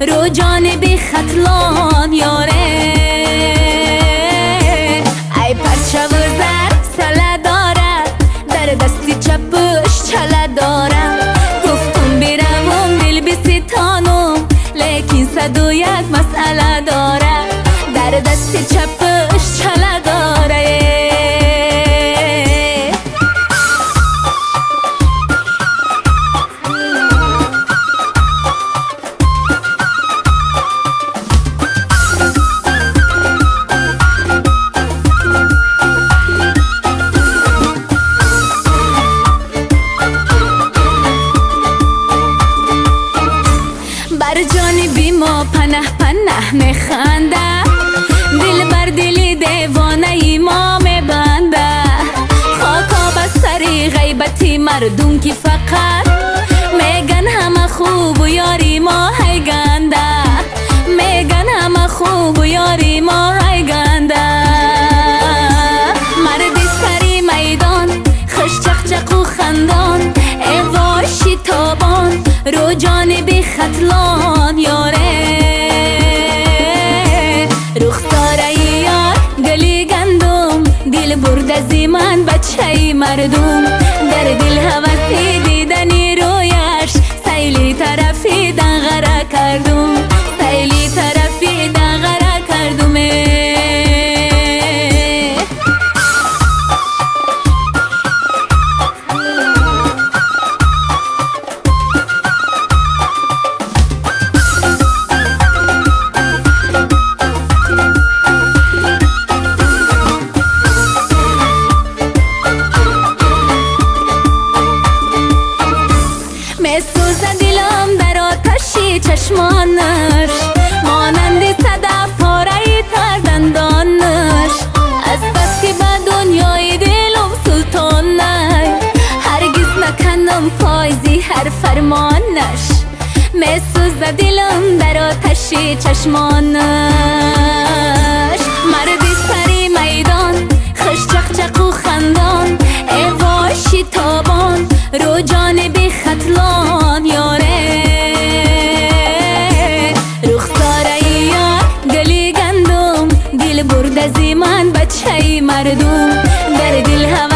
رو جانب خطلان یاره. ای پرچه و زر سله داره، در دستی چپش چله داره. گفتم بیروم دل بستانم، لیکن 101 مسئله داره. در دستی چپش چله داره. بر جانبی ما پنه پنه میخنده، دل بر دل دیوانه ای ما میبنده. خاکا به سری غیبتی مردم که فقط میگن همه خوب و یاری ما های گنده. میگن همه خوب و یاری ما های گنده. مرد سری میدان خوش چقچق و خندان، ای وای شتابان رو جانب خطلان یاره. رخساره یار گلی گندم، دل برد از من بچه مردم. در دل هوسی دیدنی رویش، سیلی طرفی دنغره کردم. سیلی طرفی دنغره کردم. میسوزه دلم در آتشی چشمانش، مانند صدف پاره تر دندانش. از بس که به دنیای دلم سلطان نی، هرگز نکنم پایزی هر فرمانش. میسوزه دلم در آتشی چشمانش. مرد سری میدان خوش چقچق و خندان، ای وای شتابان رو جانب خطلان یاره. رخساره یار گلی گندم، دل برد از من بچه مردم. در دل